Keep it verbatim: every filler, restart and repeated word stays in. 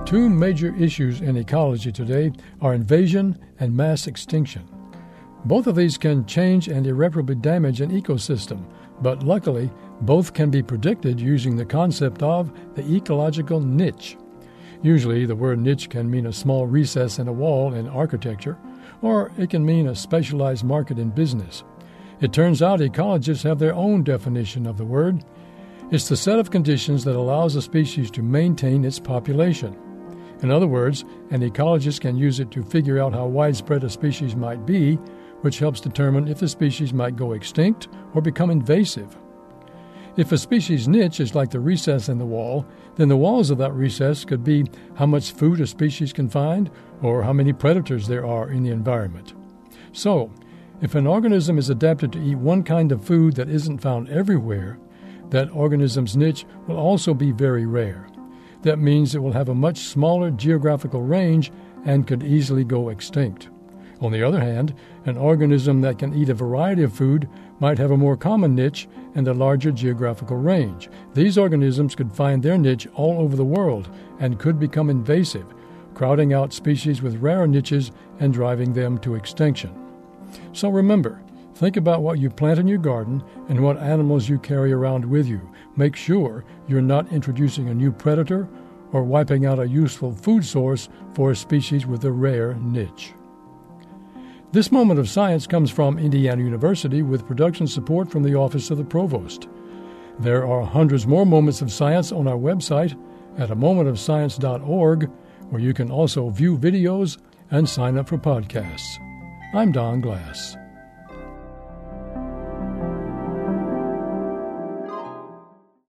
Two major issues in ecology today are invasion and mass extinction. Both of these can change and irreparably damage an ecosystem, but luckily, both can be predicted using the concept of the ecological niche. Usually, the word niche can mean a small recess in a wall in architecture, or it can mean a specialized market in business. It turns out ecologists have their own definition of the word. It's the set of conditions that allows a species to maintain its population. In other words, an ecologist can use it to figure out how widespread a species might be, which helps determine if the species might go extinct or become invasive. If a species' niche is like the recess in the wall, then the walls of that recess could be how much food a species can find or how many predators there are in the environment. So, if an organism is adapted to eat one kind of food that isn't found everywhere, that organism's niche will also be very rare. That means it will have a much smaller geographical range and could easily go extinct. On the other hand, an organism that can eat a variety of food might have a more common niche and a larger geographical range. These organisms could find their niche all over the world and could become invasive, crowding out species with rarer niches and driving them to extinction. So remember, think about what you plant in your garden and what animals you carry around with you. Make sure you're not introducing a new predator or wiping out a useful food source for a species with a rare niche. This moment of science comes from Indiana University with production support from the Office of the Provost. There are hundreds more moments of science on our website at a moment of science dot org, where you can also view videos and sign up for podcasts. I'm Don Glass.